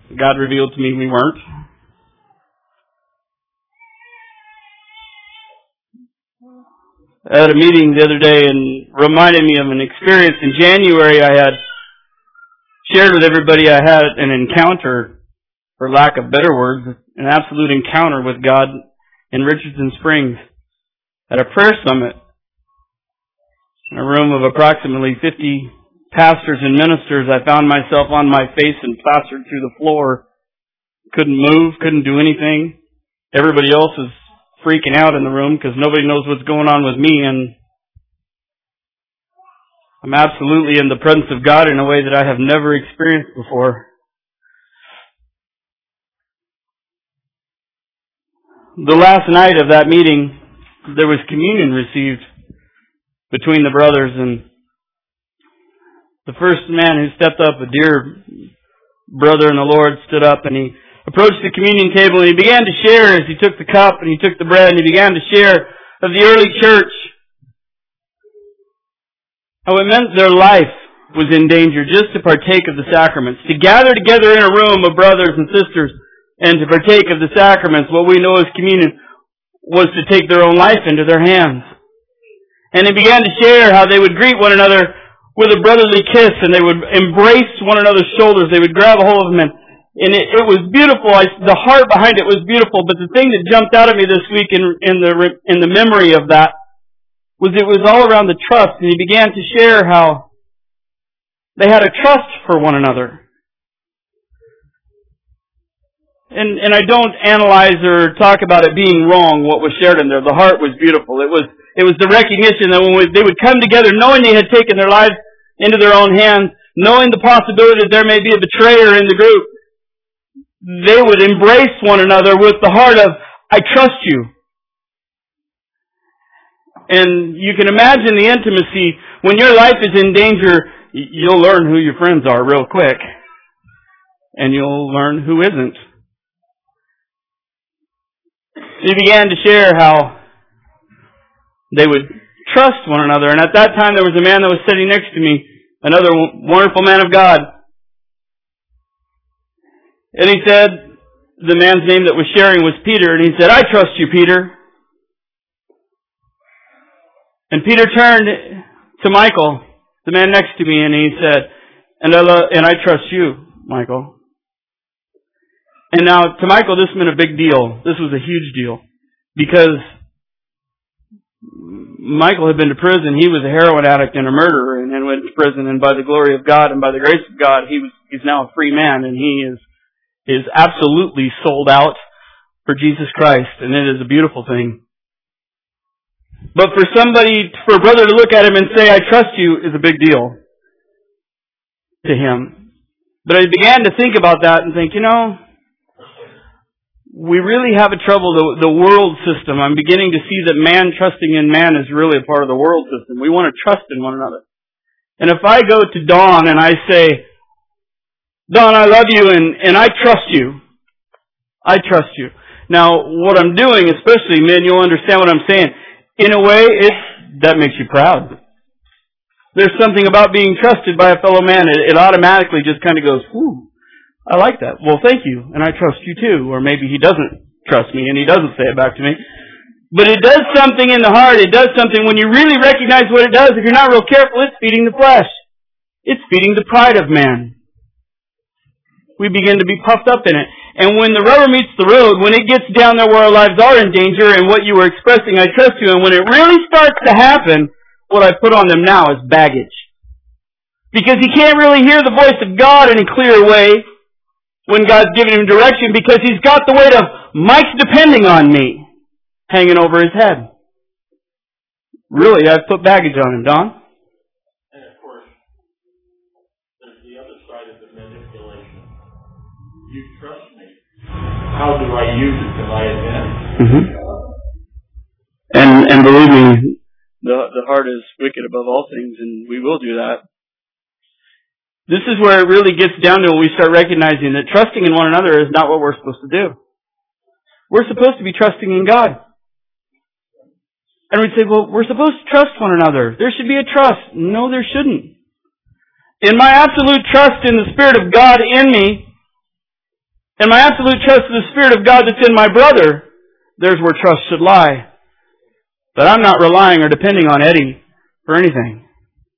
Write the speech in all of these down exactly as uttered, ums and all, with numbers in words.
God revealed to me we weren't. I had a meeting the other day and reminded me of an experience in January. I had shared with everybody I had an encounter, for lack of better words, an absolute encounter with God in Richardson Springs at a prayer summit in a room of approximately fifty pastors and ministers. I found myself on my face and plastered through the floor. Couldn't move, couldn't do anything. Everybody else is freaking out in the room because nobody knows what's going on with me, and I'm absolutely in the presence of God in a way that I have never experienced before. The last night of that meeting, there was communion received between the brothers, and the first man who stepped up, a dear brother in the Lord, stood up and he approached the communion table and he began to share as he took the cup and he took the bread and he began to share of the early church. How it meant their life was in danger just to partake of the sacraments. To gather together in a room of brothers and sisters and to partake of the sacraments, what we know as communion, was to take their own life into their hands. And he began to share how they would greet one another with a brotherly kiss and they would embrace one another's shoulders. They would grab a hold of them and And it, it was beautiful. I, the heart behind it was beautiful. But the thing that jumped out at me this week in, in the in the memory of that was it was all around the trust. And he began to share how they had a trust for one another. And and I don't analyze or talk about it being wrong what was shared in there. The heart was beautiful. It was it was the recognition that when we, they would come together, knowing they had taken their lives into their own hands, knowing the possibility that there may be a betrayer in the group, they would embrace one another with the heart of, I trust you. And you can imagine the intimacy. When your life is in danger, you'll learn who your friends are real quick. And you'll learn who isn't. He began to share how they would trust one another. And at that time there was a man that was sitting next to me, another wonderful man of God. And he said, the man's name that was sharing was Peter, and he said, I trust you, Peter. And Peter turned to Michael, the man next to me, and he said, and I, love, and I trust you, Michael. And now, to Michael, this meant a big deal. This was a huge deal. Because Michael had been to prison. He was a heroin addict and a murderer, and then went to prison, and by the glory of God and by the grace of God, he was he's now a free man, and he is is absolutely sold out for Jesus Christ, and it is a beautiful thing. But for somebody, for a brother to look at him and say, I trust you, is a big deal to him. But I began to think about that and think, you know, we really have a trouble, the, the world system. I'm beginning to see that man trusting in man is really a part of the world system. We want to trust in one another. And if I go to Dawn and I say, Don, I love you and, and I trust you. I trust you. Now, what I'm doing, especially men, you'll understand what I'm saying. In a way, it that makes you proud. There's something about being trusted by a fellow man. It, it automatically just kind of goes, whew, I like that. Well, thank you. And I trust you too. Or maybe he doesn't trust me and he doesn't say it back to me. But it does something in the heart. It does something when you really recognize what it does. If you're not real careful, it's feeding the flesh. It's feeding the pride of man. We begin to be puffed up in it. And when the rubber meets the road, when it gets down there where our lives are in danger and what you were expressing, I trust you, and when it really starts to happen, what I put on them now is baggage. Because he can't really hear the voice of God in a clear way when God's giving him direction because he's got the weight of Mike's depending on me hanging over his head. Really, I've put baggage on him, Don. You trust me. How do I use it to my advantage? Mm-hmm. And and believe me, the the heart is wicked above all things, and we will do that. This is where it really gets down to when we start recognizing that trusting in one another is not what we're supposed to do. We're supposed to be trusting in God. And we'd say, well, we're supposed to trust one another. There should be a trust. No, there shouldn't. In my absolute trust in the Spirit of God in me, and my absolute trust in the Spirit of God that's in my brother, there's where trust should lie. But I'm not relying or depending on Eddie for anything.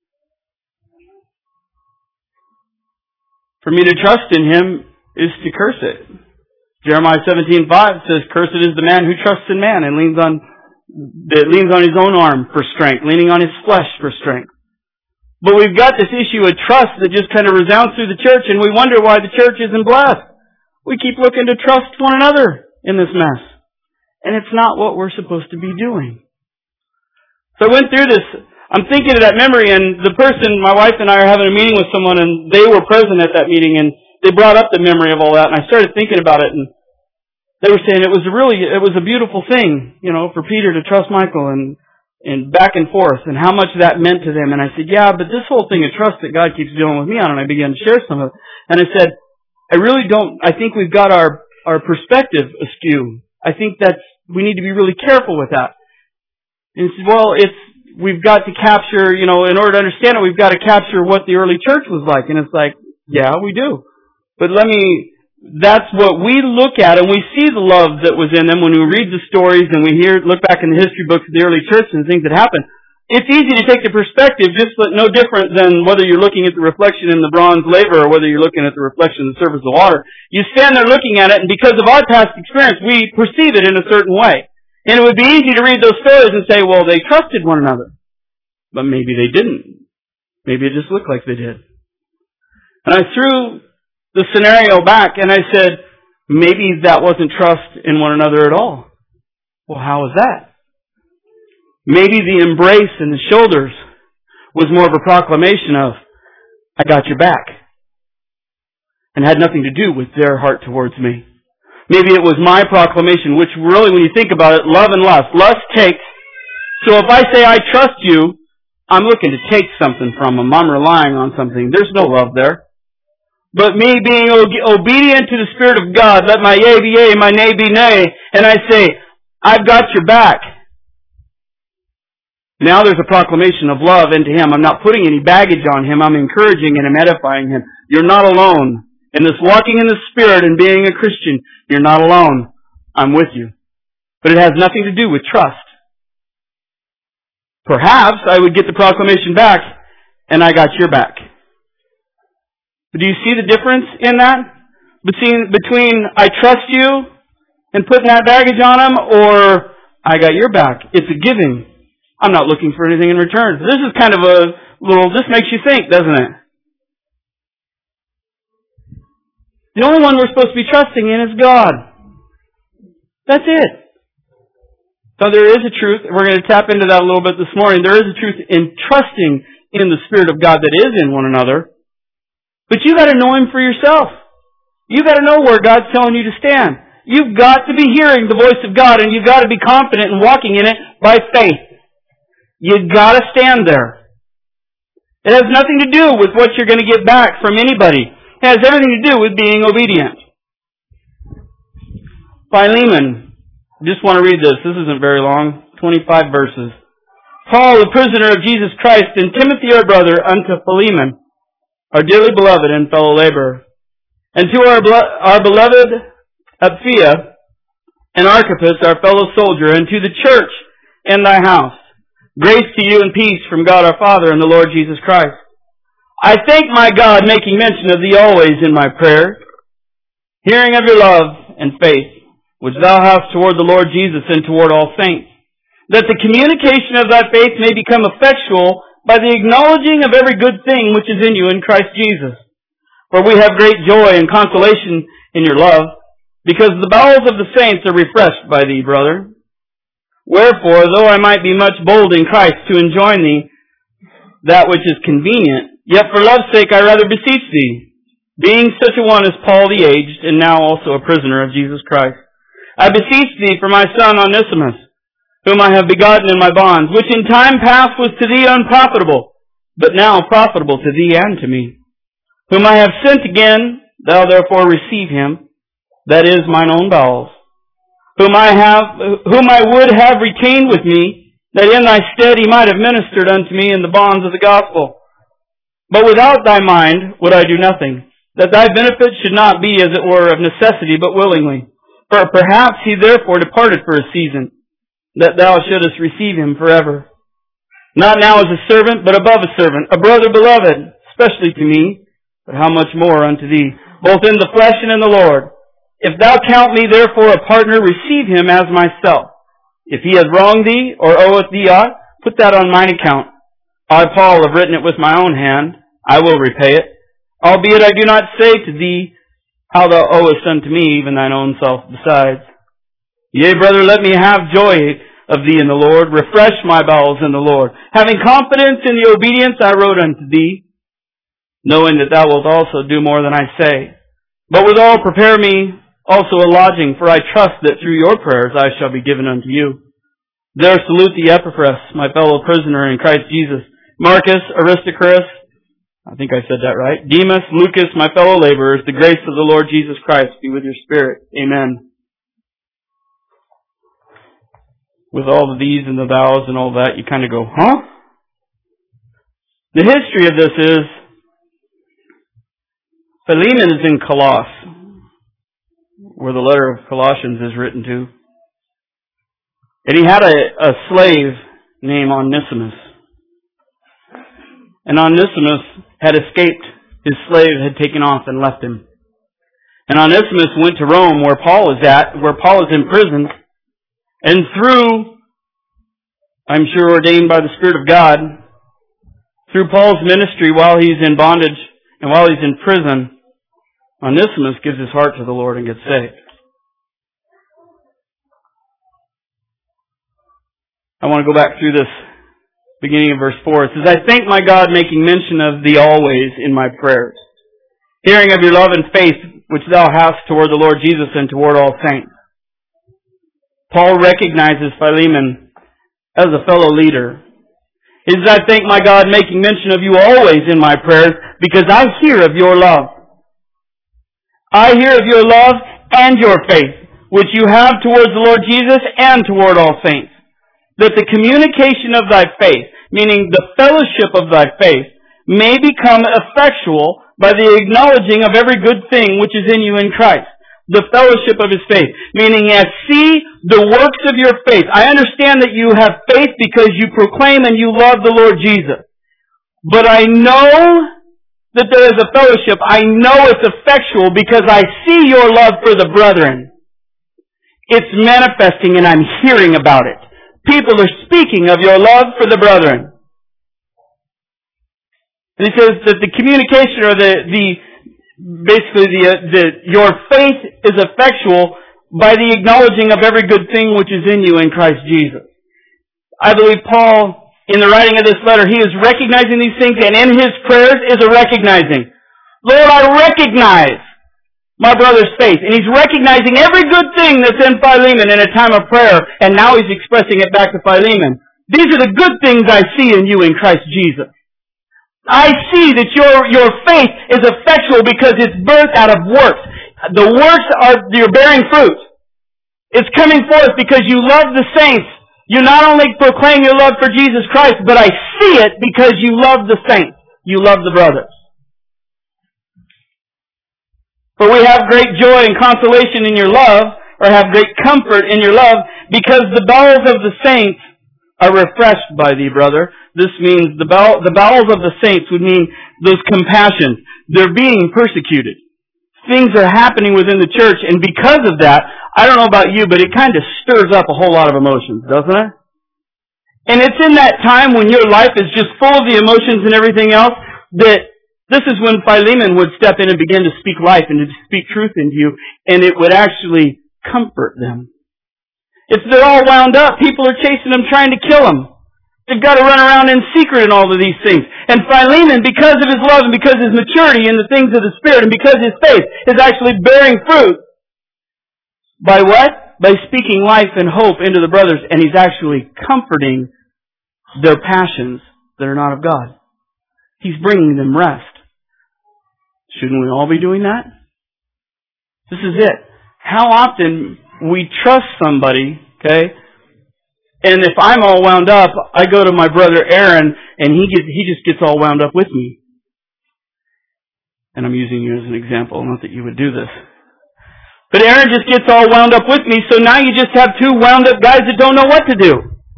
For me to trust in him is to curse it. Jeremiah seventeen five says, "Cursed is the man who trusts in man and leans on that leans on his own arm for strength, leaning on his flesh for strength." But we've got this issue of trust that just kind of resounds through the church, and we wonder why the church isn't blessed. We keep looking to trust one another in this mess. And it's not what we're supposed to be doing. So I went through this. I'm thinking of that memory, and the person, my wife and I are having a meeting with someone, and they were present at that meeting, and they brought up the memory of all that, and I started thinking about it, and they were saying it was a really, it was a beautiful thing, you know, for Peter to trust Michael, and and back and forth, and how much that meant to them. And I said, yeah, but this whole thing of trust that God keeps dealing with me on, and I began to share some of it. And I said, I really don't, I think we've got our, our perspective askew. I think that's, we need to be really careful with that. And he said, well, it's, we've got to capture, you know, in order to understand it, we've got to capture what the early church was like. And it's like, yeah, we do. But let me, that's what we look at, and we see the love that was in them when we read the stories and we hear, look back in the history books of the early church and things that happened. It's easy to take the perspective just no different than whether you're looking at the reflection in the bronze laver or whether you're looking at the reflection in the surface of the water. You stand there looking at it, and because of our past experience, we perceive it in a certain way. And it would be easy to read those stories and say, well, they trusted one another. But maybe they didn't. Maybe it just looked like they did. And I threw the scenario back, and I said, maybe that wasn't trust in one another at all. Well, how was that? Maybe the embrace and the shoulders was more of a proclamation of, I got your back, and had nothing to do with their heart towards me. Maybe it was my proclamation, which really, when you think about it, love and lust. Lust takes. So if I say I trust you, I'm looking to take something from them. I'm relying on something. There's no love there. But me being obedient to the Spirit of God, let my yea be yea, my nay be nay, and I say, I've got your back. Now there's a proclamation of love into him. I'm not putting any baggage on him. I'm encouraging and I'm edifying him. You're not alone. In this walking in the Spirit and being a Christian, you're not alone. I'm with you. But it has nothing to do with trust. Perhaps I would get the proclamation back, and I got your back. But do you see the difference in that? Between, between I trust you and putting that baggage on him, or I got your back. It's a giving. I'm not looking for anything in return. This is kind of a little, this makes you think, doesn't it? The only one we're supposed to be trusting in is God. That's it. So there is a truth, we're going to tap into that a little bit this morning, there is a truth in trusting in the Spirit of God that is in one another. But you've got to know Him for yourself. You've got to know where God's telling you to stand. You've got to be hearing the voice of God, and you've got to be confident and walking in it by faith. You've got to stand there. It has nothing to do with what you're going to get back from anybody. It has everything to do with being obedient. Philemon. I just want to read this. This isn't very long. twenty-five verses. Paul, the prisoner of Jesus Christ, and Timothy, our brother, unto Philemon, our dearly beloved and fellow laborer, and to our, our beloved Apphia and Archippus, our fellow soldier, and to the church in thy house, grace to you and peace from God our Father and the Lord Jesus Christ. I thank my God, making mention of thee always in my prayer, hearing of your love and faith, which thou hast toward the Lord Jesus and toward all saints, that the communication of thy faith may become effectual by the acknowledging of every good thing which is in you in Christ Jesus. For we have great joy and consolation in your love, because the bowels of the saints are refreshed by thee, brother. Wherefore, though I might be much bold in Christ to enjoin thee that which is convenient, yet for love's sake I rather beseech thee, being such a one as Paul the aged, and now also a prisoner of Jesus Christ. I beseech thee for my son Onesimus, whom I have begotten in my bonds, which in time past was to thee unprofitable, but now profitable to thee and to me, whom I have sent again, thou therefore receive him, that is mine own bowels, whom I have, whom I would have retained with me, that in thy stead he might have ministered unto me in the bonds of the gospel. But without thy mind would I do nothing. that thy benefit should not be as it were of necessity, but willingly. For perhaps he therefore departed for a season, that thou shouldest receive him forever. Not now as a servant, but above a servant, a brother beloved, especially to me, but how much more unto thee, both in the flesh and in the Lord. If thou count me therefore a partner, receive him as myself. If he hath wronged thee, or oweth thee aught, put that on mine account. I, Paul, have written it with my own hand. I will repay it. Albeit I do not say to thee how thou owest unto me, even thine own self besides. Yea, brother, let me have joy of thee in the Lord. Refresh my bowels in the Lord. Having confidence in the obedience I wrote unto thee, knowing that thou wilt also do more than I say. But withal prepare me also a lodging, for I trust that through your prayers I shall be given unto you. There salute thee Epaphras, my fellow prisoner in Christ Jesus, Marcus, Aristarchus, I think I said that right, Demas, Lucas, my fellow laborers, the grace of the Lord Jesus Christ be with your spirit. Amen. With all of these and the thous and all that, you kind of go, huh? The history of this is, Philemon is in Colossus, where the letter of Colossians is written to. And he had a, a slave named Onesimus. And Onesimus had escaped. His slave had taken off and left him. And Onesimus went to Rome, where Paul is at, where Paul is in prison. And through, I'm sure ordained by the Spirit of God, through Paul's ministry while he's in bondage and while he's in prison, Onesimus gives his heart to the Lord and gets saved. I want to go back through this beginning of verse four. It says, I thank my God, making mention of thee always in my prayers, hearing of your love and faith which thou hast toward the Lord Jesus and toward all saints. Paul recognizes Philemon as a fellow leader. He says, I thank my God, making mention of you always in my prayers, because I hear of your love. I hear of your love and your faith, which you have towards the Lord Jesus and toward all saints. That the communication of thy faith, meaning the fellowship of thy faith, may become effectual by the acknowledging of every good thing which is in you in Christ. The fellowship of his faith, meaning I see the works of your faith. I understand that you have faith because you proclaim and you love the Lord Jesus. But I know that there is a fellowship. I know it's effectual because I see your love for the brethren. It's manifesting and I'm hearing about it. People are speaking of your love for the brethren. And he says that the communication or the, the basically the, the, your faith is effectual by the acknowledging of every good thing which is in you in Christ Jesus. I believe Paul, in the writing of this letter, he is recognizing these things, and in his prayers is a recognizing. Lord, I recognize my brother's faith. And he's recognizing every good thing that's in Philemon in a time of prayer, and now he's expressing it back to Philemon. These are the good things I see in you in Christ Jesus. I see that your, your faith is effectual because it's birthed out of works. The works are, you're bearing fruit. It's coming forth because you love the saints. You not only proclaim your love for Jesus Christ, but I see it because you love the saints. You love the brothers. For we have great joy and consolation in your love, or have great comfort in your love, because the bowels of the saints are refreshed by thee, brother. This means the, bow, the bowels of the saints would mean those compassions. They're being persecuted. Things are happening within the church, and because of that, I don't know about you, but it kind of stirs up a whole lot of emotions, doesn't it? And it's in that time when your life is just full of the emotions and everything else that this is when Philemon would step in and begin to speak life and to speak truth into you, and it would actually comfort them. If they're all wound up, people are chasing them, trying to kill them. They've got to run around in secret and all of these things. And Philemon, because of his love and because of his maturity in the things of the Spirit and because his faith is actually bearing fruit, by what? By speaking life and hope into the brothers, and he's actually comforting their passions that are not of God. He's bringing them rest. Shouldn't we all be doing that? This is it. How often we trust somebody, okay, and if I'm all wound up, I go to my brother Aaron, and he gets, he just gets all wound up with me. And I'm using you as an example, not that you would do this. But Aaron just gets all wound up with me, so now you just have two wound up guys that don't know what to do.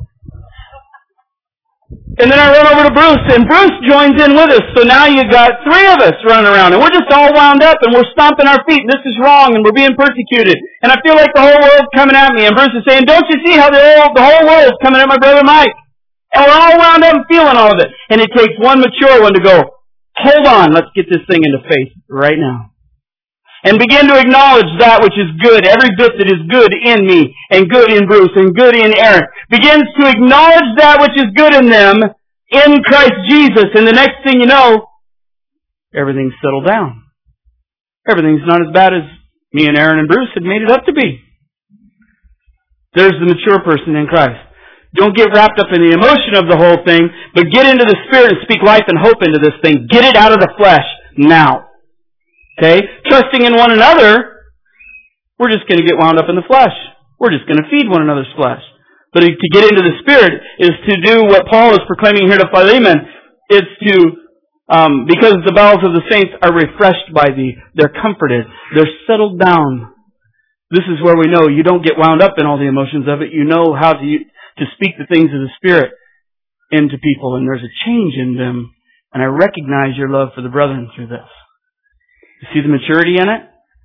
And then I run over to Bruce, and Bruce joins in with us. So now you got three of us running around, and we're just all wound up, and we're stomping our feet, and this is wrong, and we're being persecuted. And I feel like the whole world's coming at me. And Bruce is saying, don't you see how the whole, the whole world's coming at my brother Mike? And we're all wound up and feeling all of it. And it takes one mature one to go, hold on, let's get this thing into faith right now. And begin to acknowledge that which is good, every bit that is good in me, and good in Bruce, and good in Aaron. Begins to acknowledge that which is good in them, in Christ Jesus. And the next thing you know, everything's settled down. Everything's not as bad as me and Aaron and Bruce had made it up to be. There's the mature person in Christ. Don't get wrapped up in the emotion of the whole thing, but get into the Spirit and speak life and hope into this thing. Get it out of the flesh now. Okay? Trusting in one another, we're just going to get wound up in the flesh. We're just going to feed one another's flesh. But to get into the Spirit is to do what Paul is proclaiming here to Philemon. It's to, um, because the bowels of the saints are refreshed by thee. They're comforted. They're settled down. This is where we know you don't get wound up in all the emotions of it. You know how to, to speak the things of the Spirit into people, and there's a change in them. And I recognize your love for the brethren through this. You see the maturity in it?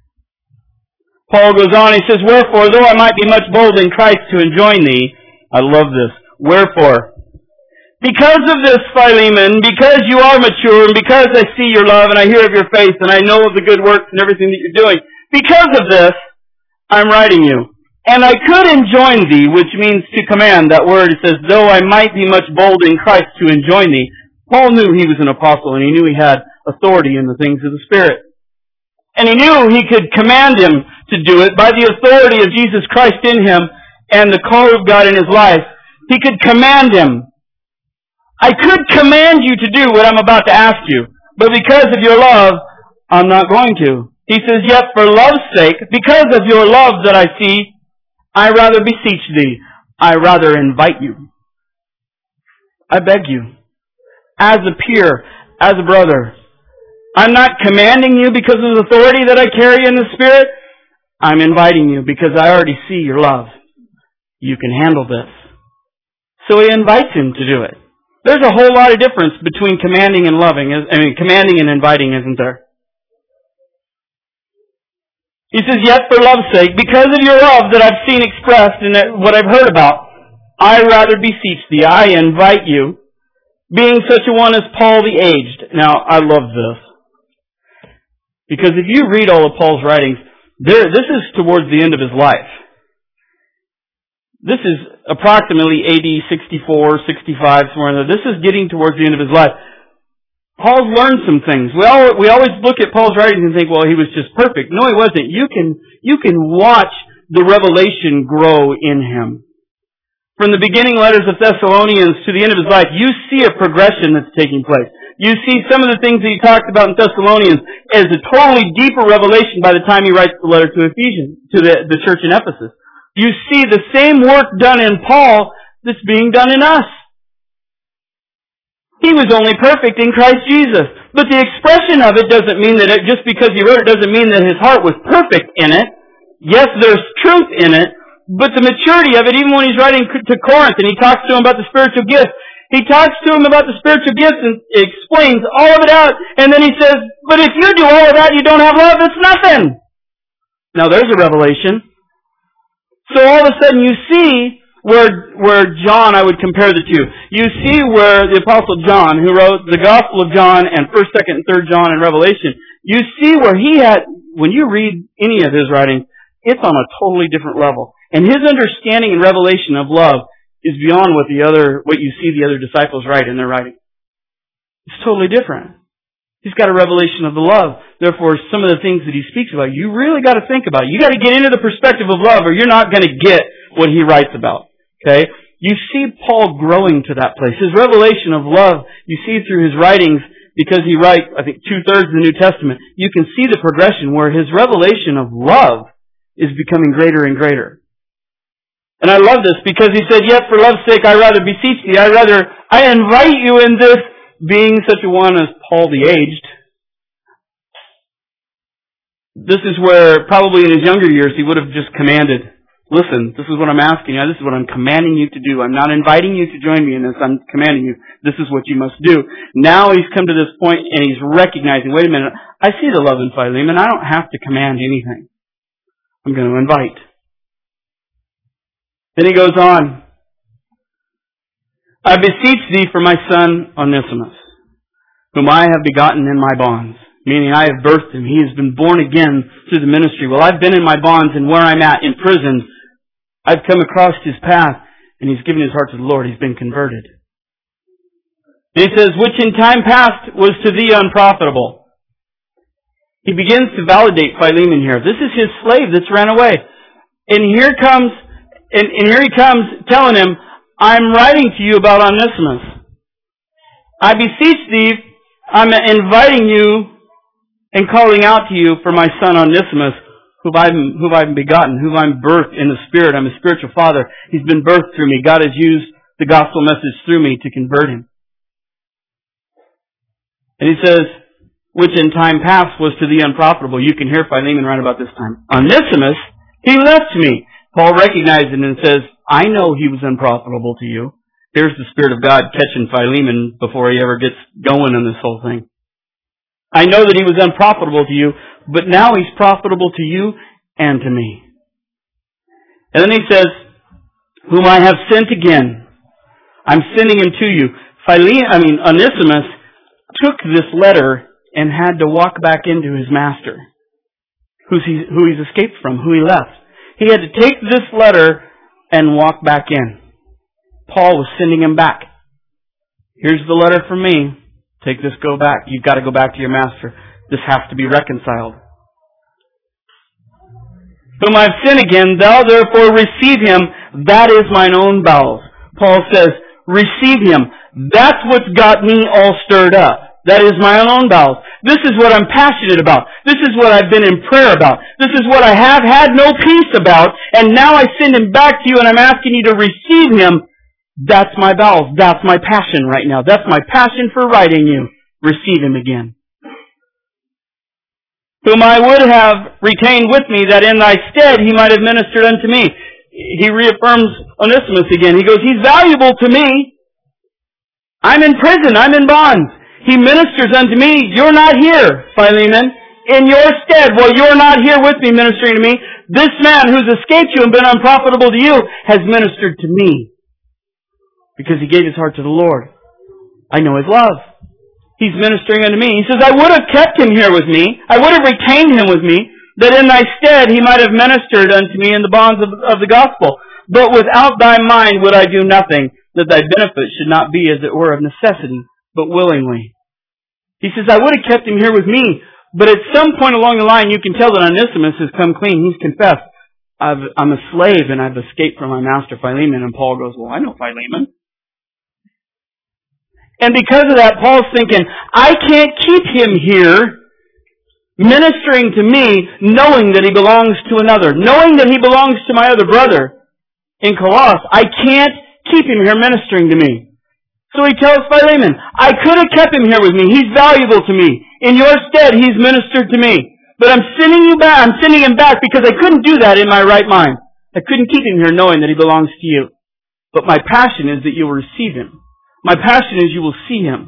Paul goes on, he says, wherefore, though I might be much bold in Christ to enjoin thee, I love this, wherefore, because of this, Philemon, because you are mature, and because I see your love, and I hear of your faith, and I know of the good works and everything that you're doing, because of this, I'm writing you. And I could enjoin thee, which means to command. That word, it says, though I might be much bold in Christ to enjoin thee. Paul knew he was an apostle, and he knew he had authority in the things of the Spirit. And he knew he could command him to do it by the authority of Jesus Christ in him and the call of God in his life. He could command him. I could command you to do what I'm about to ask you, but because of your love, I'm not going to. He says, yet for love's sake, because of your love that I see, I rather beseech thee. I rather invite you. I beg you. As a peer, as a brother. I'm not commanding you because of the authority that I carry in the Spirit. I'm inviting you because I already see your love. You can handle this. So he invites him to do it. There's a whole lot of difference between commanding and loving. I mean, commanding and inviting, isn't there? He says, yet for love's sake, because of your love that I've seen expressed and what I've heard about, I rather beseech thee. I invite you, being such a one as Paul the aged. Now, I love this. Because if you read all of Paul's writings, there, this is towards the end of his life. This is approximately A D sixty-four, sixty-five, somewhere in there. This is getting towards the end of his life. Paul's learned some things. We all, we always look at Paul's writings and think, well, he was just perfect. No, he wasn't. You can, you can watch the revelation grow in him. From the beginning letters of Thessalonians to the end of his life, you see a progression that's taking place. You see some of the things that he talked about in Thessalonians as a totally deeper revelation by the time he writes the letter to Ephesians, to the, the church in Ephesus. You see the same work done in Paul that's being done in us. He was only perfect in Christ Jesus. But the expression of it doesn't mean that it, just because he wrote it doesn't mean that his heart was perfect in it. Yes, there's truth in it, but the maturity of it, even when he's writing to Corinth and he talks to him about the spiritual gifts, he talks to him about the spiritual gifts and explains all of it out, and then he says, but if you do all of that, you don't have love, it's nothing. Now there's a revelation. So all of a sudden you see where where John, I would compare the two. You see where the Apostle John, who wrote the Gospel of John and first, second, and third John in Revelation, you see where he had, when you read any of his writings, it's on a totally different level. And his understanding and revelation of love is beyond what the other, what you see the other disciples write in their writing. It's totally different. He's got a revelation of the love. Therefore, some of the things that he speaks about, you really got to think about. You got to get into the perspective of love, or you're not going to get what he writes about. Okay? You see Paul growing to that place. His revelation of love, you see through his writings, because he writes, I think, two-thirds of the New Testament, you can see the progression where his revelation of love is becoming greater and greater. And I love this because he said, yet for love's sake I rather beseech thee, I rather, I invite you in this, being such a one as Paul the aged. This is where probably in his younger years he would have just commanded, listen, this is what I'm asking you. This is what I'm commanding you to do. I'm not inviting you to join me in this. I'm commanding you. This is what you must do. Now he's come to this point and he's recognizing, wait a minute, I see the love in Philemon. I don't have to command anything. I'm going to invite. Then he goes on. I beseech thee for my son Onesimus, whom I have begotten in my bonds. Meaning I have birthed him. He has been born again through the ministry. Well, I've been in my bonds and where I'm at in prison, I've come across his path and he's given his heart to the Lord. He's been converted. And he says, which in time past was to thee unprofitable. He begins to validate Philemon here. This is his slave that's ran away. And here comes, and, and here he comes telling him, I'm writing to you about Onesimus. I beseech thee, I'm inviting you and calling out to you for my son Onesimus, whom I've, whom I've begotten, whom I'm birthed in the Spirit. I'm a spiritual father. He's been birthed through me. God has used the gospel message through me to convert him. And he says, which in time past was to thee unprofitable. You can hear Philemon right about this time. Onesimus, he left me. Paul recognized it and says, I know he was unprofitable to you. Here's the Spirit of God catching Philemon before he ever gets going on this whole thing. I know that he was unprofitable to you, but now he's profitable to you and to me. And then he says, whom I have sent again. I'm sending him to you. Philemon, I mean, Onesimus took this letter and had to walk back into his master, who's he, who he's escaped from, who he left. He had to take this letter and walk back in. Paul was sending him back. Here's the letter from me. Take this, go back. You've got to go back to your master. This has to be reconciled. Whom I've sent again, thou therefore receive him. That is mine own bowels. Paul says, receive him. That's what's got me all stirred up. That is my own bowels. This is what I'm passionate about. This is what I've been in prayer about. This is what I have had no peace about. And now I send him back to you and I'm asking you to receive him. That's my bowels. That's my passion right now. That's my passion for writing you. Receive him again. Whom I would have retained with me, that in thy stead he might have ministered unto me. He reaffirms Onesimus again. He goes, he's valuable to me. I'm in prison. I'm in bonds. He ministers unto me. You're not here, Philemon. In your stead, while you're not here with me ministering to me, this man who's escaped you and been unprofitable to you has ministered to me. Because he gave his heart to the Lord. I know his love. He's ministering unto me. He says, I would have kept him here with me. I would have retained him with me, that in thy stead he might have ministered unto me in the bonds of, of the gospel. But without thy mind would I do nothing, that thy benefit should not be as it were of necessity, but willingly. He says, I would have kept him here with me, but at some point along the line you can tell that Onesimus has come clean. He's confessed, I've, I'm a slave and I've escaped from my master Philemon. And Paul goes, well, I know Philemon. And because of that, Paul's thinking, I can't keep him here ministering to me, knowing that he belongs to another, knowing that he belongs to my other brother in Colossus. I can't keep him here ministering to me. So he tells Philemon, I could have kept him here with me. He's valuable to me. In your stead, he's ministered to me. But I'm sending you back. I'm sending him back because I couldn't do that in my right mind. I couldn't keep him here knowing that he belongs to you. But my passion is that you will receive him. My passion is you will see him.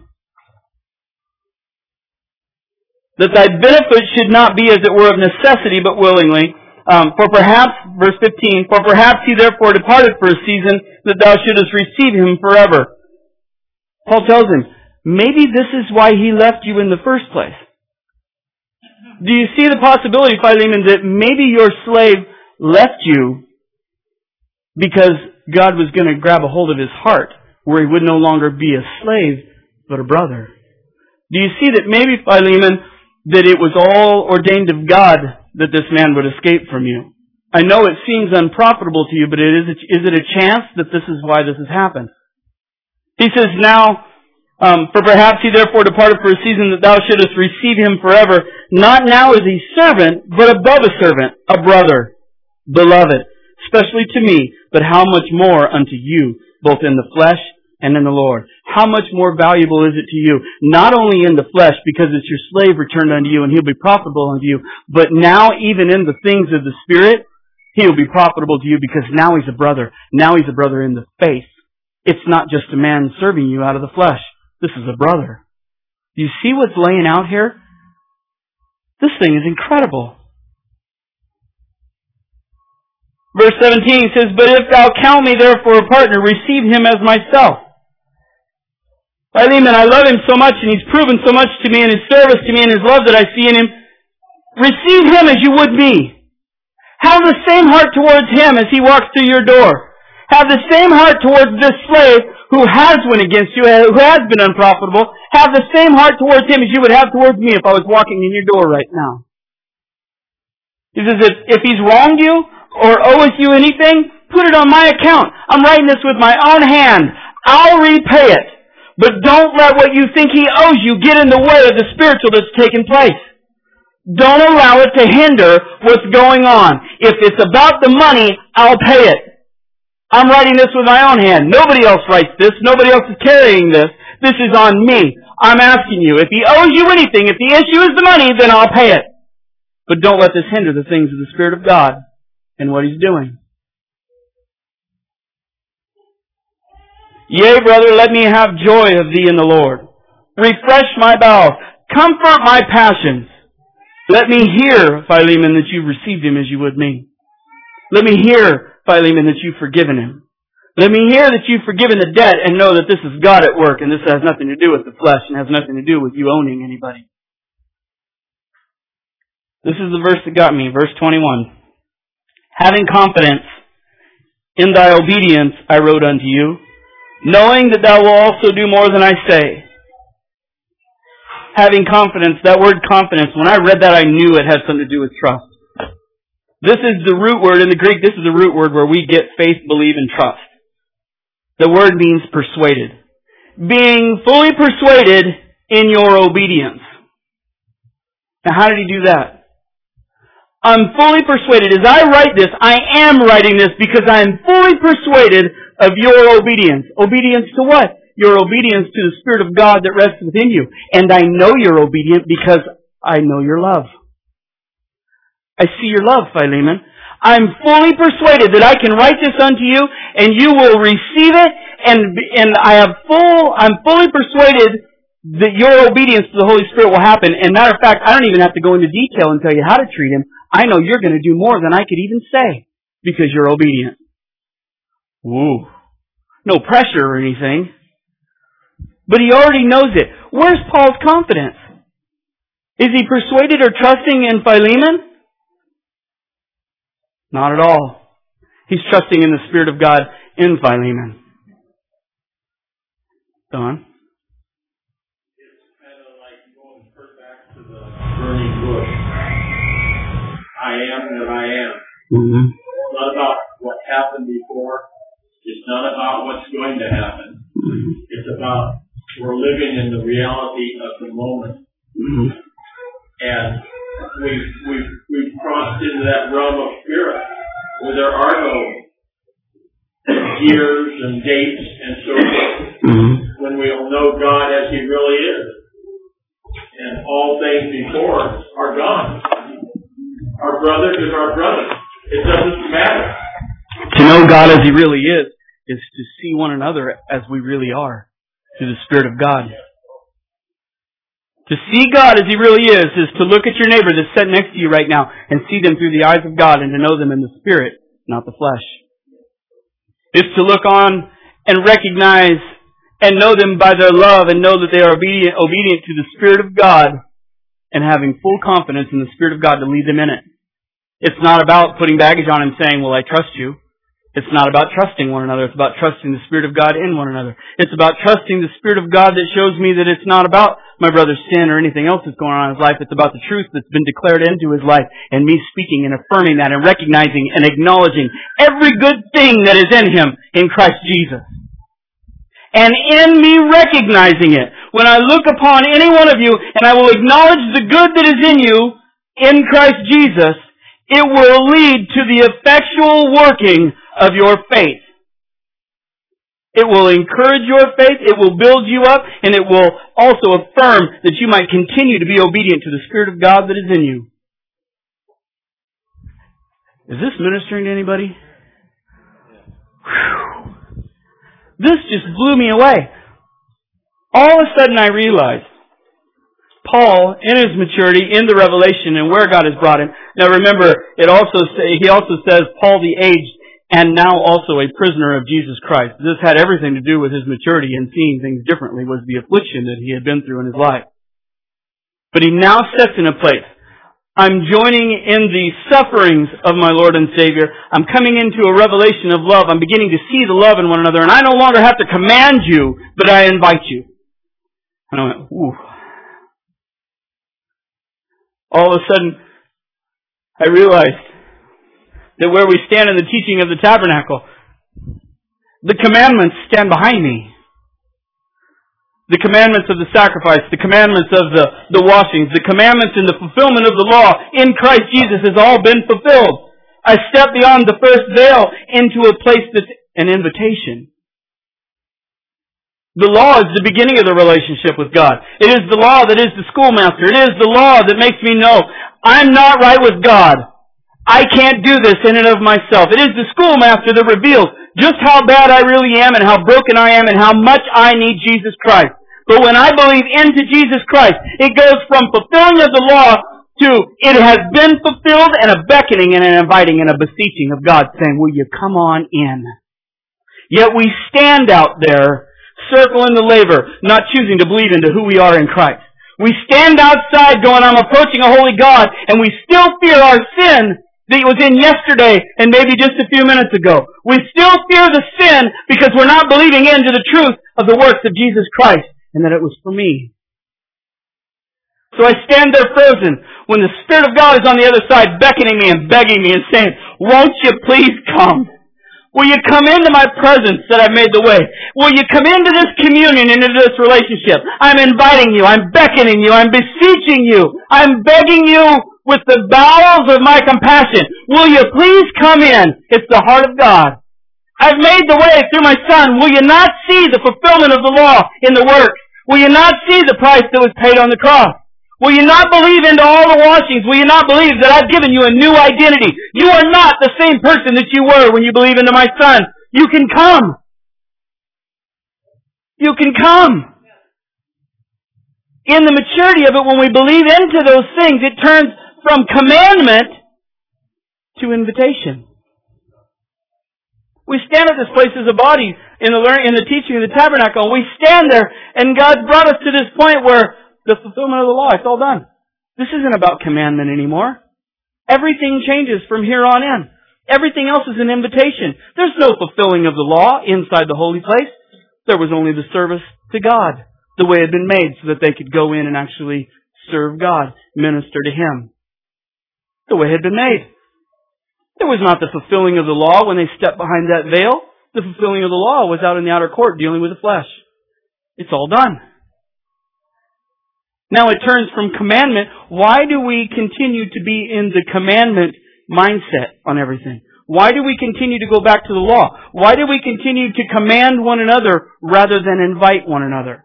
That thy benefit should not be as it were of necessity, but willingly. Um, for perhaps, verse fifteen, for perhaps he therefore departed for a season, that thou shouldest receive him forever. Paul tells him, maybe this is why he left you in the first place. Do you see the possibility, Philemon, that maybe your slave left you because God was going to grab a hold of his heart, where he would no longer be a slave, but a brother? Do you see that maybe, Philemon, that it was all ordained of God that this man would escape from you? I know it seems unprofitable to you, but it is, is it a chance that this is why this has happened? He says, now, um, for perhaps he therefore departed for a season, that thou shouldest receive him forever, not now as a servant, but above a servant, a brother, beloved, especially to me, but how much more unto you, both in the flesh and in the Lord. How much more valuable is it to you? Not only in the flesh, because it's your slave returned unto you and he'll be profitable unto you, but now even in the things of the Spirit, he'll be profitable to you because now he's a brother. Now he's a brother in the faith. It's not just a man serving you out of the flesh. This is a brother. Do you see what's laying out here? This thing is incredible. Verse seventeen says, But if thou count me therefore a partner, receive him as myself. Philemon, I love him so much, and he's proven so much to me in his service to me and his love that I see in him. Receive him as you would me. Have the same heart towards him as he walks through your door. Have the same heart towards this slave who has went against you, who has been unprofitable. Have the same heart towards him as you would have towards me if I was walking in your door right now. He says, if, if he's wronged you or owes you anything, put it on my account. I'm writing this with my own hand. I'll repay it. But don't let what you think he owes you get in the way of the spiritual that's taking place. Don't allow it to hinder what's going on. If it's about the money, I'll pay it. I'm writing this with my own hand. Nobody else writes this. Nobody else is carrying this. This is on me. I'm asking you, if he owes you anything, if the issue is the money, then I'll pay it. But don't let this hinder the things of the Spirit of God and what he's doing. Yea, brother, let me have joy of thee in the Lord. Refresh my bowels. Comfort my passions. Let me hear, Philemon, that you received him as you would me. Let me hear, Philemon, that you've forgiven him. Let me hear that you've forgiven the debt and know that this is God at work and this has nothing to do with the flesh and has nothing to do with you owning anybody. This is the verse that got me, verse twenty-one. Having confidence in thy obedience I wrote unto you, knowing that thou wilt also do more than I say. Having confidence, that word confidence, when I read that I knew it had something to do with trust. This is the root word in the Greek, this is the root word where we get faith, believe, and trust. The word means persuaded. Being fully persuaded in your obedience. Now how did he do that? I'm fully persuaded. As I write this, I am writing this because I am fully persuaded of your obedience. Obedience to what? Your obedience to the Spirit of God that rests within you. And I know you're obedient because I know your love. I see your love, Philemon. I'm fully persuaded that I can write this unto you and you will receive it, and and I have full I'm fully persuaded that your obedience to the Holy Spirit will happen. And matter of fact, I don't even have to go into detail and tell you how to treat him. I know you're going to do more than I could even say because you're obedient. Woo. No pressure or anything. But he already knows it. Where's Paul's confidence? Is he persuaded or trusting in Philemon? Not at all. He's trusting in the Spirit of God in Philemon. Don? It's kind of like going back to the burning bush. I am that I am. Mm-hmm. It's not about what happened before. It's not about what's going to happen. Mm-hmm. It's about we're living in the reality of the moment. Mm-hmm. And we've, we've, we've crossed into that realm of spirit where there are no years and dates and so forth. Mm-hmm. When we'll know God as He really is. And all things before are gone. Our brothers is our brothers. It doesn't matter. To know God as He really is, is to see one another as we really are. Through the Spirit of God. To see God as He really is, is to look at your neighbor that's sitting next to you right now and see them through the eyes of God and to know them in the Spirit, not the flesh. It's to look on and recognize and know them by their love and know that they are obedient, obedient to the Spirit of God and having full confidence in the Spirit of God to lead them in it. It's not about putting baggage on and saying, well, I trust you. It's not about trusting one another. It's about trusting the Spirit of God in one another. It's about trusting the Spirit of God that shows me that it's not about my brother's sin or anything else that's going on in his life. It's about the truth that's been declared into his life and me speaking and affirming that and recognizing and acknowledging every good thing that is in him in Christ Jesus. And in me recognizing it, when I look upon any one of you and I will acknowledge the good that is in you in Christ Jesus, it will lead to the effectual working of your faith. It will encourage your faith, it will build you up, and it will also affirm that you might continue to be obedient to the Spirit of God that is in you. Is this ministering to anybody? Whew. This just blew me away. All of a sudden I realized Paul, in his maturity, in the revelation, and where God has brought him. Now remember, it also say, he also says, Paul the aged, and now also a prisoner of Jesus Christ. This had everything to do with his maturity and seeing things differently, was the affliction that he had been through in his life. But he now sits in a place. I'm joining in the sufferings of my Lord and Savior. I'm coming into a revelation of love. I'm beginning to see the love in one another, and I no longer have to command you, but I invite you. And I went, ooh. All of a sudden, I realized that where we stand in the teaching of the tabernacle, the commandments stand behind me. The commandments of the sacrifice, the commandments of the, the washings, the commandments and the fulfillment of the law in Christ Jesus has all been fulfilled. I step beyond the first veil into a place that's an invitation. The law is the beginning of the relationship with God. It is the law that is the schoolmaster. It is the law that makes me know I'm not right with God. I can't do this in and of myself. It is the schoolmaster that reveals just how bad I really am and how broken I am and how much I need Jesus Christ. But when I believe into Jesus Christ, it goes from fulfilling of the law to it has been fulfilled and a beckoning and an inviting and a beseeching of God saying, will you come on in? Yet we stand out there circling the laver, not choosing to believe into who we are in Christ. We stand outside going, I'm approaching a holy God, and we still fear our sin that was in yesterday and maybe just a few minutes ago. We still fear the sin because we're not believing into the truth of the works of Jesus Christ and that it was for me. So I stand there frozen when the Spirit of God is on the other side beckoning me and begging me and saying, won't you please come? Will you come into my presence that I've made the way? Will you come into this communion, into this relationship? I'm inviting you. I'm beckoning you. I'm beseeching you. I'm begging you with the bowels of my compassion. Will you please come in? It's the heart of God. I've made the way through my Son. Will you not see the fulfillment of the law in the works? Will you not see the price that was paid on the cross? Will you not believe into all the washings? Will you not believe that I've given you a new identity? You are not the same person that you were when you believe into my Son. You can come. You can come. In the maturity of it, when we believe into those things, it turns from commandment to invitation. We stand at this place as a body in the learning, in the teaching of the tabernacle, and we stand there, and God's brought us to this point where the fulfillment of the law, it's all done. This isn't about commandment anymore. Everything changes from here on in. Everything else is an invitation. There's no fulfilling of the law inside the holy place. There was only the service to God, the way it had been made so that they could go in and actually serve God, minister to Him. The way it had been made. There was not the fulfilling of the law when they stepped behind that veil. The fulfilling of the law was out in the outer court dealing with the flesh. It's all done. Now it turns from commandment. Why do we continue to be in the commandment mindset on everything? Why do we continue to go back to the law? Why do we continue to command one another rather than invite one another?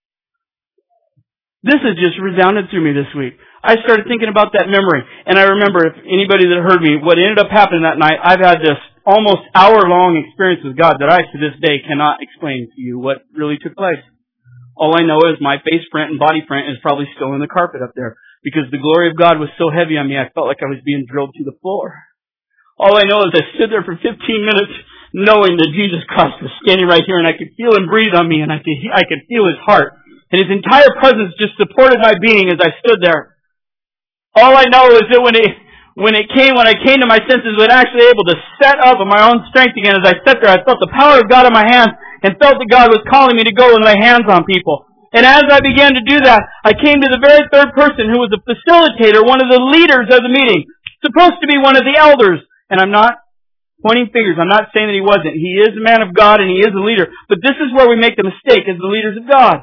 This has just resounded through me this week. I started thinking about that memory. And I remember, if anybody that heard me, what ended up happening that night, I've had this almost hour-long experience with God that I, to this day, cannot explain to you what really took place. All I know is my face print and body print is probably still in the carpet up there. Because the glory of God was so heavy on me, I felt like I was being drilled to the floor. All I know is I stood there for fifteen minutes knowing that Jesus Christ was standing right here and I could feel Him breathe on me and I could, I could feel His heart. And His entire presence just supported my being as I stood there. All I know is that when it, when it came, when I came to my senses, I was actually able to set up on my own strength again. As I sat there, I felt the power of God in my hands and felt that God was calling me to go and lay hands on people. And as I began to do that, I came to the very third person who was a facilitator, one of the leaders of the meeting, supposed to be one of the elders. And I'm not pointing fingers. I'm not saying that he wasn't. He is a man of God and he is a leader. But this is where we make the mistake as the leaders of God.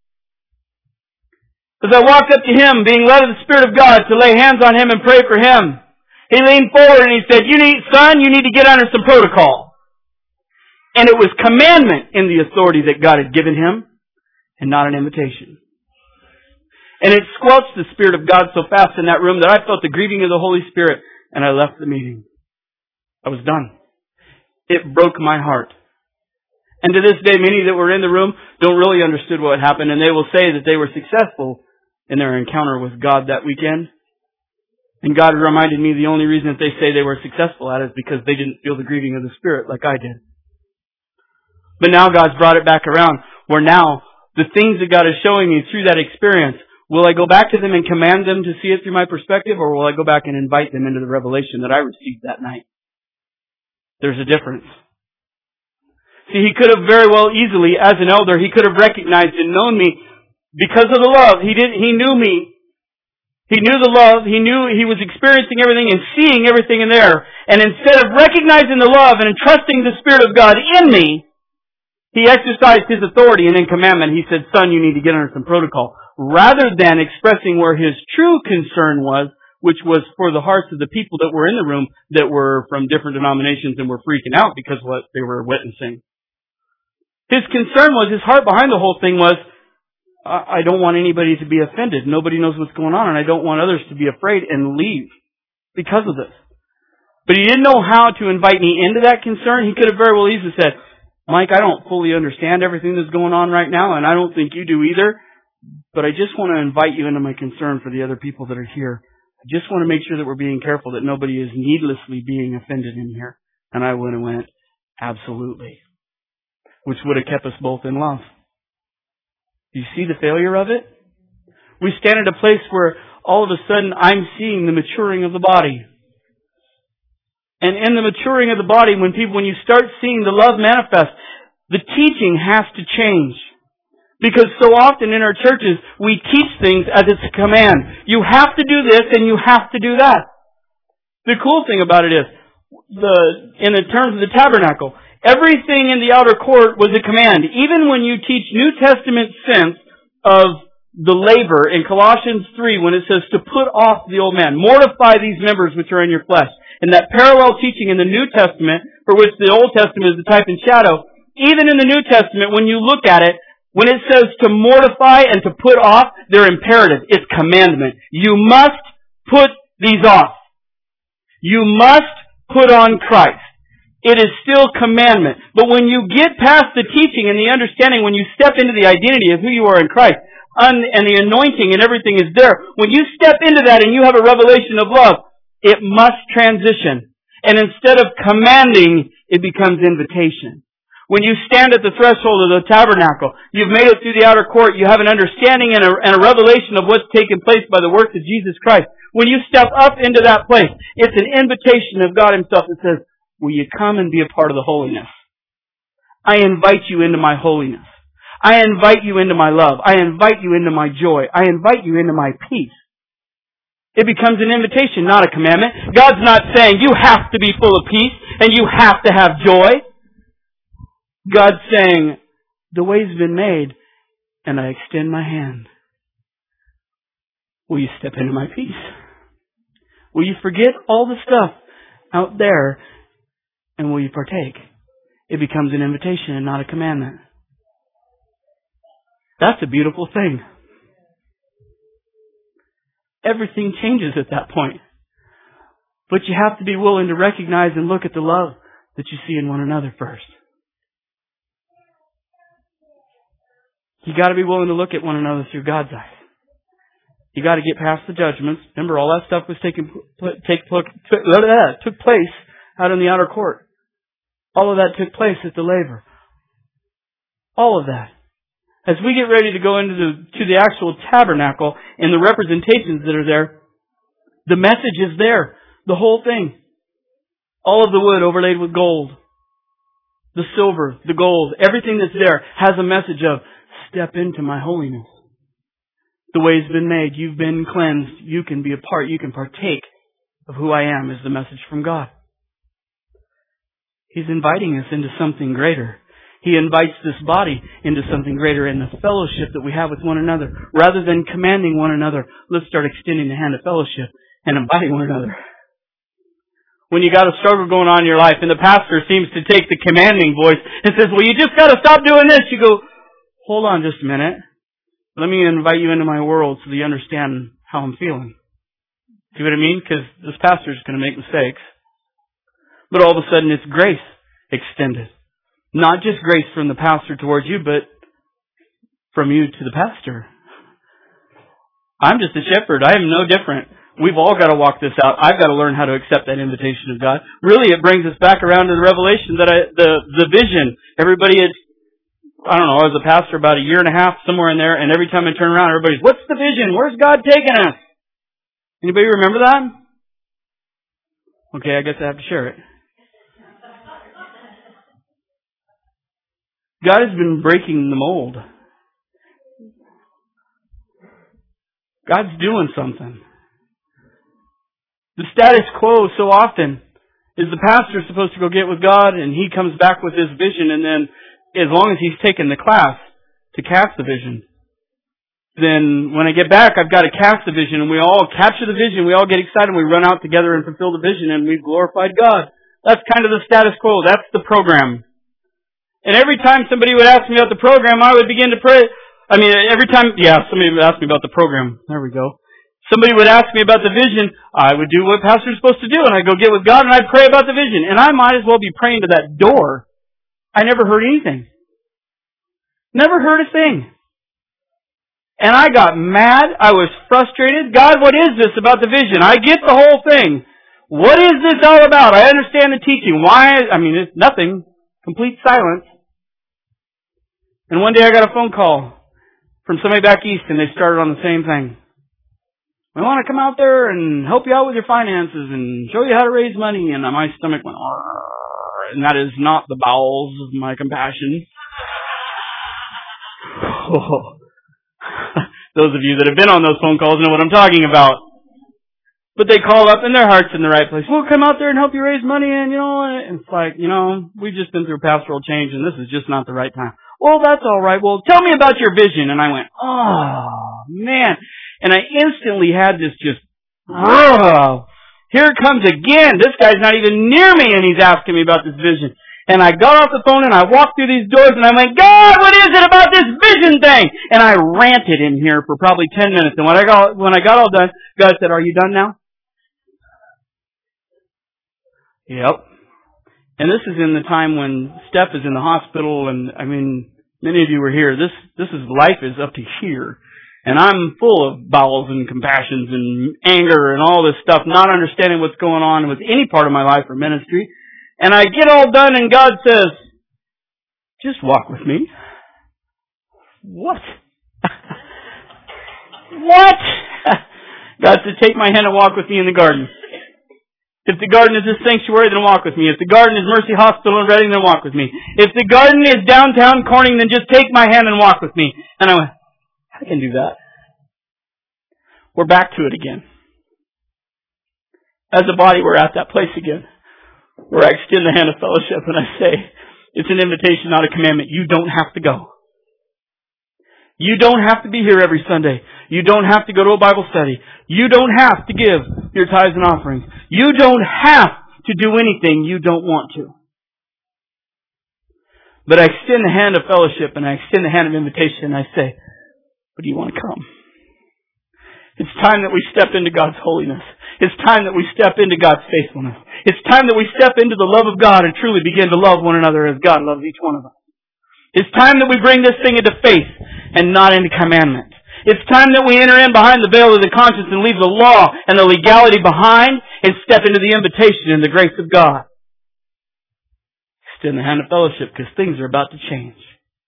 As I walked up to him, being led of the Spirit of God, to lay hands on him and pray for him, he leaned forward and he said, "You need, son, you need to get under some protocol. And it was commandment in the authority that God had given him, and not an invitation. And it squelched the Spirit of God so fast in that room that I felt the grieving of the Holy Spirit, and I left the meeting. I was done. It broke my heart. And to this day, many that were in the room don't really understood what happened, and they will say that they were successful in their encounter with God that weekend. And God reminded me the only reason that they say they were successful at it is because they didn't feel the grieving of the Spirit like I did. But now God's brought it back around, where now the things that God is showing me through that experience, will I go back to them and command them to see it through my perspective, or will I go back and invite them into the revelation that I received that night? There's a difference. See, he could have very well easily, as an elder, he could have recognized and known me because of the love. He did. He knew me. He knew the love. He knew he was experiencing everything and seeing everything in there. And instead of recognizing the love and entrusting the Spirit of God in me, he exercised his authority and in commandment. He said, son, you need to get under some protocol. Rather than expressing where his true concern was, which was for the hearts of the people that were in the room that were from different denominations and were freaking out because of what they were witnessing. His concern was, his heart behind the whole thing was, I don't want anybody to be offended. Nobody knows what's going on, and I don't want others to be afraid and leave because of this. But he didn't know how to invite me into that concern. He could have very well easily said, Mike, I don't fully understand everything that's going on right now, and I don't think you do either, but I just want to invite you into my concern for the other people that are here. I just want to make sure that we're being careful that nobody is needlessly being offended in here. And I went and went, absolutely. Which would have kept us both in love. Do you see the failure of it? We stand at a place where all of a sudden I'm seeing the maturing of the body. And in the maturing of the body, when people, when you start seeing the love manifest, the teaching has to change. Because so often in our churches, we teach things as it's a command. You have to do this and you have to do that. The cool thing about it is, the in the terms of the tabernacle, everything in the outer court was a command. Even when you teach New Testament sense of the laver in Colossians three, when it says to put off the old man, mortify these members which are in your flesh. And that parallel teaching in the New Testament, for which the Old Testament is the type and shadow, even in the New Testament, when you look at it, when it says to mortify and to put off, they're imperative. It's commandment. You must put these off. You must put on Christ. It is still commandment. But when you get past the teaching and the understanding, when you step into the identity of who you are in Christ, and the anointing and everything is there, when you step into that and you have a revelation of love, it must transition. And instead of commanding, it becomes invitation. When you stand at the threshold of the tabernacle, you've made it through the outer court, you have an understanding and a, and a revelation of what's taken place by the works of Jesus Christ. When you step up into that place, it's an invitation of God Himself that says, will you come and be a part of the holiness? I invite you into my holiness. I invite you into my love. I invite you into my joy. I invite you into my peace. It becomes an invitation, not a commandment. God's not saying you have to be full of peace and you have to have joy. God's saying, the way's been made and I extend my hand. Will you step into my peace? Will you forget all the stuff out there and will you partake? It becomes an invitation and not a commandment. That's a beautiful thing. Everything changes at that point. But you have to be willing to recognize and look at the love that you see in one another first. You got to be willing to look at one another through God's eyes. You got to get past the judgments. Remember, all that stuff was taking take took place out in the outer court. All of that took place at the laver. All of that. As we get ready to go into the to the actual tabernacle and the representations that are there, the message is there. The whole thing. All of the wood overlaid with gold. The silver, the gold, everything that's there has a message of step into my holiness. The way's been made. You've been cleansed. You can be a part. You can partake of who I am is the message from God. He's inviting us into something greater. He invites this body into something greater in the fellowship that we have with one another. Rather than commanding one another, let's start extending the hand of fellowship and inviting one another. when you got a struggle going on in your life and the pastor seems to take the commanding voice and says, well, you just got to stop doing this. You go, hold on just a minute. Let me invite you into my world so that you understand how I'm feeling. See what I mean? Because this pastor's going to make mistakes. But all of a sudden it's grace extended. Not just grace from the pastor towards you, but from you to the pastor. I'm just a shepherd. I am no different. We've all got to walk this out. I've got to learn how to accept that invitation of God. Really, it brings us back around to the revelation that I, the, the vision. Everybody had, I don't know, I was a pastor about a year and a half, somewhere in there, and every time I turn around, everybody's, what's the vision? Where's God taking us? Anybody remember that? Okay, I guess I have to share it. God has been breaking the mold. God's doing something. The status quo so often is the pastor supposed to go get with God and he comes back with his vision, and then as long as he's taken the class to cast the vision, then when I get back I've got to cast the vision, and we all capture the vision, we all get excited, and we run out together and fulfill the vision, and we've glorified God. That's kind of the status quo. That's the program. And every time somebody would ask me about the program, I would begin to pray. I mean, every time, yeah, somebody would ask me about the program. There we go. Somebody would ask me about the vision. I would do what pastor's supposed to do, and I'd go get with God, and I'd pray about the vision. And I might as well be praying to that door. I never heard anything. Never heard a thing. And I got mad. I was frustrated. God, what is this about the vision? I get the whole thing. What is this all about? I understand the teaching. Why? I mean, it's nothing. Complete silence. And one day I got a phone call from somebody back east, and they started on the same thing. We want to come out there and help you out with your finances and show you how to raise money. And my stomach went, argh, and that is not the bowels of my compassion. Oh. Those of you that have been on those phone calls know what I'm talking about. But they call up and their heart's in the right place. We'll come out there and help you raise money, and you know, and it's like, you know, we've just been through pastoral change and this is just not the right time. Well, that's all right. Well, tell me about your vision. And I went, oh, man. And I instantly had this just, oh, here it comes again. This guy's not even near me, and he's asking me about this vision. And I got off the phone, and I walked through these doors, and I went, God, what is it about this vision thing? And I ranted in here for probably ten minutes. And when I got, when I got all done, God said, are you done now? Yep. And this is in the time when Steph is in the hospital, and I mean, many of you were here. This, this is, life is up to here. And I'm full of bowels and compassions and anger and all this stuff, not understanding what's going on with any part of my life or ministry. And I get all done, and God says, just walk with me. What? What? God said, take my hand and walk with me in the garden. If the garden is this sanctuary, then walk with me. If the garden is Mercy Hospital in Reading, then walk with me. If the garden is downtown Corning, then just take my hand and walk with me. And I went, I can do that. We're back to it again. As a body, we're at that place again, where I extend the hand of fellowship and I say, it's an invitation, not a commandment. You don't have to go. You don't have to be here every Sunday. You don't have to go to a Bible study. You don't have to give your tithes and offerings. You don't have to do anything you don't want to. But I extend the hand of fellowship and I extend the hand of invitation and I say, but do you want to come? It's time that we step into God's holiness. It's time that we step into God's faithfulness. It's time that we step into the love of God and truly begin to love one another as God loves each one of us. It's time that we bring this thing into faith and not into commandment. It's time that we enter in behind the veil of the conscience and leave the law and the legality behind and step into the invitation and the grace of God. Extend the hand of fellowship because things are about to change.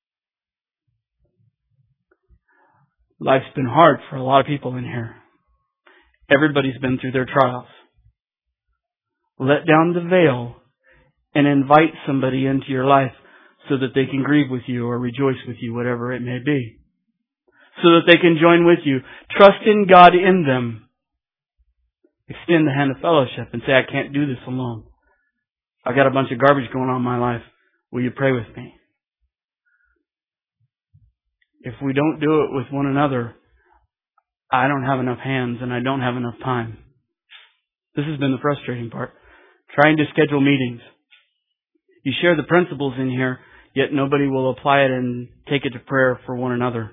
Life's been hard for a lot of people in here. Everybody's been through their trials. Let down the veil and invite somebody into your life so that they can grieve with you or rejoice with you, whatever it may be. So that they can join with you. Trust in God in them. Extend the hand of fellowship and say, I can't do this alone. I've got a bunch of garbage going on in my life. Will you pray with me? If we don't do it with one another, I don't have enough hands and I don't have enough time. This has been the frustrating part. trying to schedule meetings. You share the principles in here, yet nobody will apply it and take it to prayer for one another.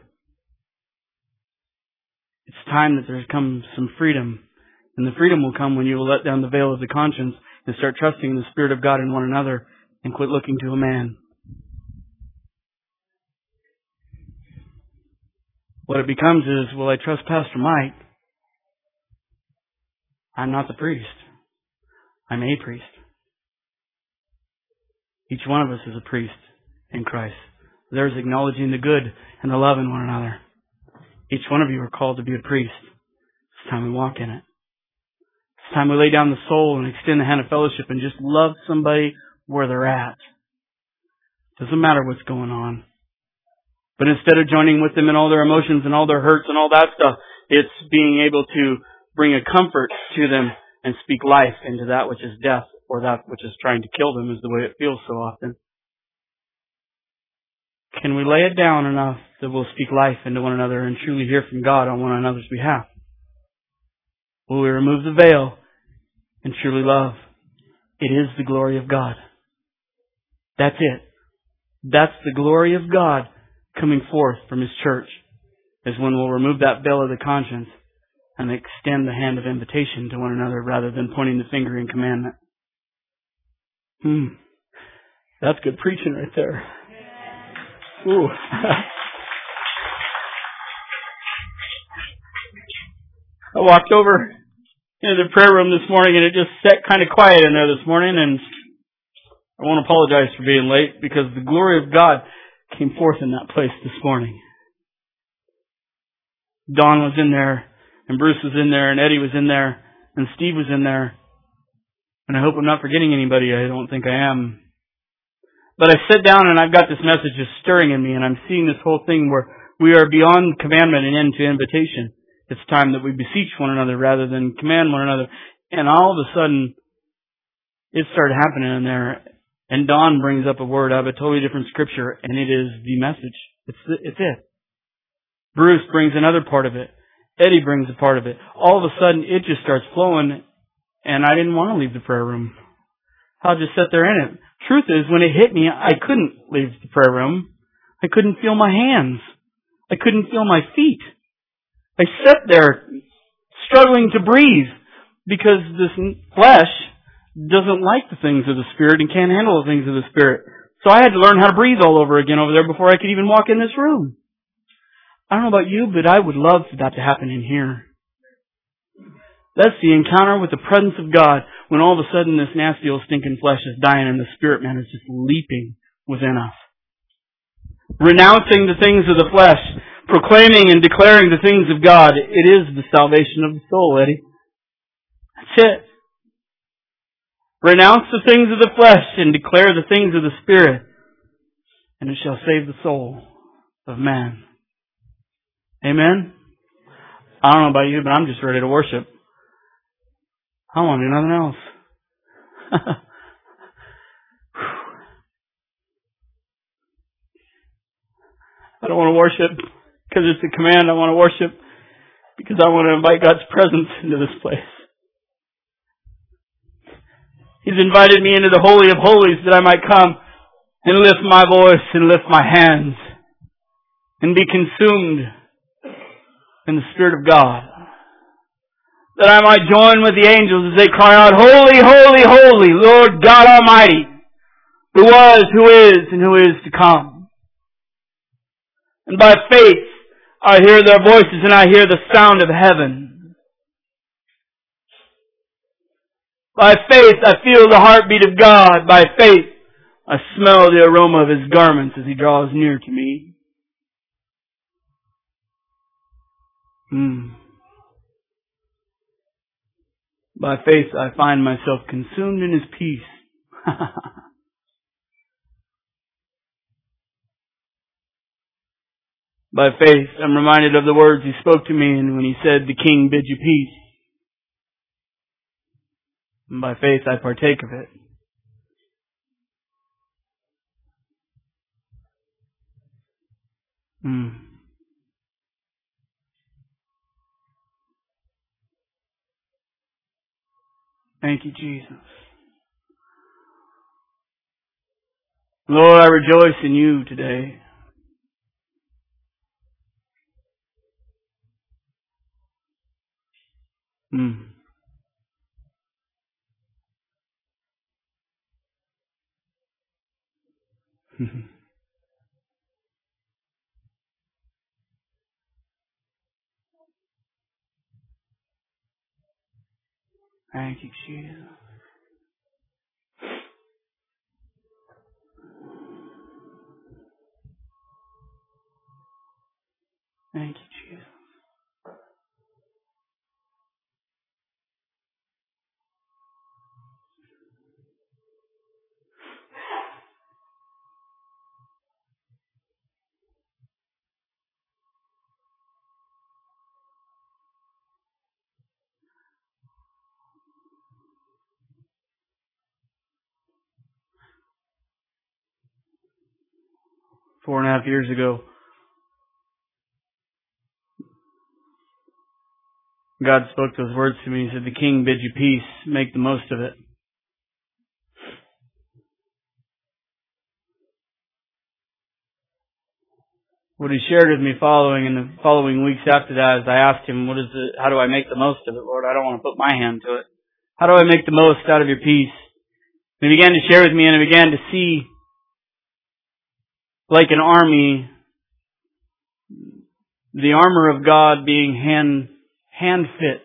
It's time that there's come some freedom. And the freedom will come when you will let down the veil of the conscience and start trusting in the Spirit of God in one another and quit looking to a man. What it becomes is, will I trust Pastor Mike? I'm not the priest. I'm a priest. Each one of us is a priest in Christ. There's acknowledging the good and the love in one another. Each one of you are called to be a priest. It's time we walk in it. It's time we lay down the soul and extend the hand of fellowship and just love somebody where they're at. Doesn't matter what's going on. But instead of joining with them in all their emotions and all their hurts and all that stuff, it's being able to bring a comfort to them and speak life into that which is death or that which is trying to kill them, is the way it feels so often. Can we lay it down enough that we'll speak life into one another and truly hear from God on one another's behalf? Will we remove the veil and truly love? It is the glory of God. That's it. That's the glory of God coming forth from His church, is when we'll remove that veil of the conscience and extend the hand of invitation to one another rather than pointing the finger in commandment. Hmm. That's good preaching right there. Ooh. I walked over into the prayer room this morning and it just sat kind of quiet in there this morning, and I won't apologize for being late because the glory of God came forth in that place this morning. Don was in there, and Bruce was in there, and Eddie was in there, and Steve was in there. And I hope I'm not forgetting anybody. I don't think I am. But I sit down and I've got this message just stirring in me, and I'm seeing this whole thing where we are beyond commandment and into invitation. It's time that we beseech one another rather than command one another. And all of a sudden, it started happening in there. And Don brings up a word out of a totally different scripture, and it is the message. It's the, it's it. Bruce brings another part of it. Eddie brings a part of it. All of a sudden, it just starts flowing, and I didn't want to leave the prayer room. I'll just sit there in it. Truth is, when it hit me, I couldn't leave the prayer room. I couldn't feel my hands. I couldn't feel my feet. I sat there struggling to breathe because this flesh doesn't like the things of the Spirit and can't handle the things of the Spirit. So I had to learn how to breathe all over again over there before I could even walk in this room. I don't know about you, but I would love for that to happen in here. That's the encounter with the presence of God when all of a sudden this nasty old stinking flesh is dying and the Spirit man is just leaping within us. Renouncing the things of the flesh, proclaiming and declaring the things of God. It is the salvation of the soul, Eddie. That's it. Renounce the things of the flesh and declare the things of the Spirit, and it shall save the soul of man. Amen? I don't know about you, but I'm just ready to worship. I want to do nothing else. I don't want to worship because it's a command. I want to worship because I want to invite God's presence into this place. He's invited me into the Holy of Holies that I might come and lift my voice and lift my hands and be consumed in the Spirit of God. That I might join with the angels as they cry out, Holy, holy, holy, Lord God Almighty, who was, who is, and who is to come. And by faith, I hear their voices and I hear the sound of heaven. By faith, I feel the heartbeat of God. By faith, I smell the aroma of His garments as He draws near to me. Hmm. By faith, I find myself consumed in His peace. By faith, I'm reminded of the words He spoke to me and when He said, the King bids you peace. And by faith, I partake of it. Hmm. Thank you, Jesus. Lord, I rejoice in you today. Hmm. Thank you, Jesus. Thank you, Jesus. Four and a half years ago, God spoke those words to me. He said, the King bids you peace. Make the most of it. What he shared with me following in the following weeks after that is I asked him, what is it, how do I make the most of it, Lord? I don't want to put my hand to it. How do I make the most out of your peace? And he began to share with me, and I began to see, like an army, the armor of God being hand, hand fit.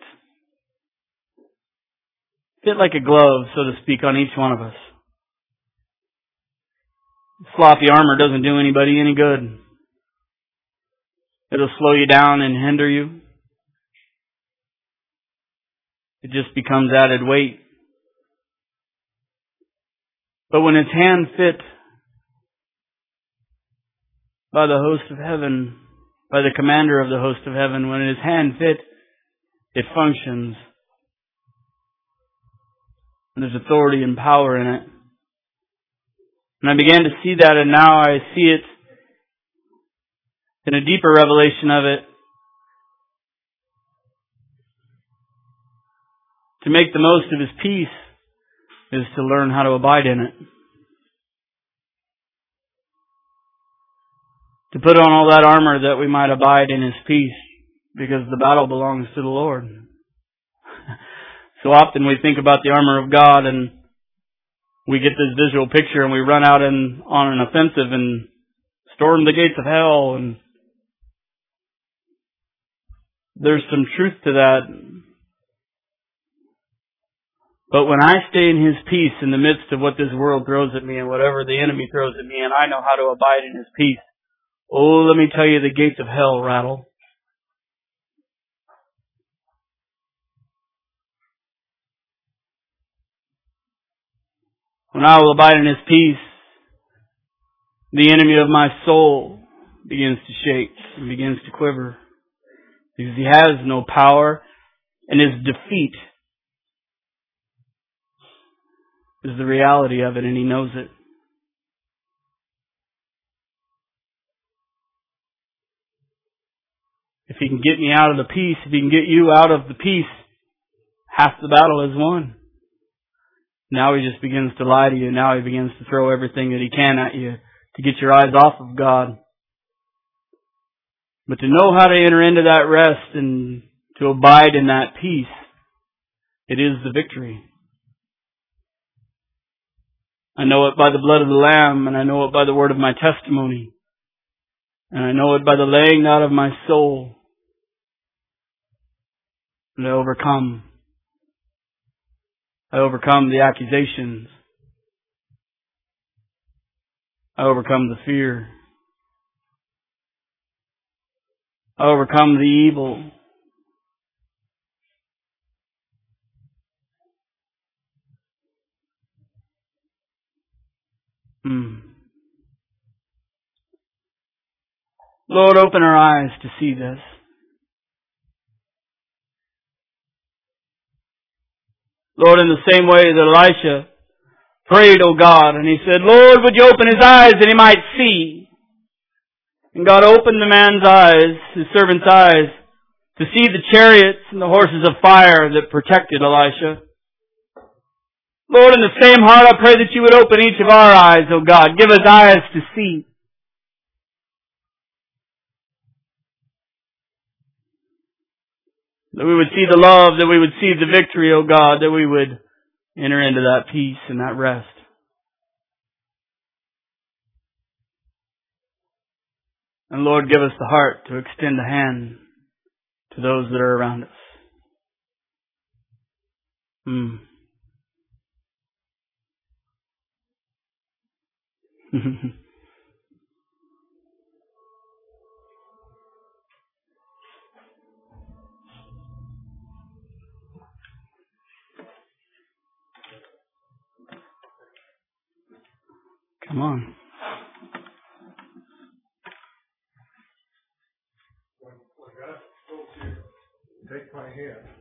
Fit like a glove, so to speak, on each one of us. Sloppy armor doesn't do anybody any good. It'll slow you down and hinder you. It just becomes added weight. But when it's hand fit by the host of heaven, by the commander of the host of heaven, when it is hand fit, it functions. And there's authority and power in it. And I began to see that, and now I see it in a deeper revelation of it. To make the most of His peace is to learn how to abide in it. To put on all that armor that we might abide in His peace, because the battle belongs to the Lord. So often we think about the armor of God and we get this visual picture and we run out and on an offensive and storm the gates of hell, and there's some truth to that. But when I stay in His peace in the midst of what this world throws at me and whatever the enemy throws at me, and I know how to abide in His peace, oh, let me tell you, the gates of hell rattle. When I will abide in His peace, the enemy of my soul begins to shake and begins to quiver, because he has no power, and his defeat is the reality of it, and he knows it. If he can get me out of the peace, if he can get you out of the peace, half the battle is won. Now he just begins to lie to you. Now he begins to throw everything that he can at you to get your eyes off of God. But to know how to enter into that rest and to abide in that peace, it is the victory. I know it by the blood of the Lamb, and I know it by the word of my testimony, and I know it by the laying out of my soul. And I overcome. I overcome the accusations. I overcome the fear. I overcome the evil. Hmm. Lord, open our eyes to see this. Lord, in the same way that Elisha prayed, O God, and he said, Lord, would you open his eyes that he might see? And God opened the man's eyes, his servant's eyes, to see the chariots and the horses of fire that protected Elisha. Lord, in the same heart, I pray that you would open each of our eyes, O God. Give us eyes to see. That we would see the love, that we would see the victory, O God, that we would enter into that peace and that rest. And Lord, give us the heart to extend the hand to those that are around us. Hmm. Come on. When, when God told you, take my hand,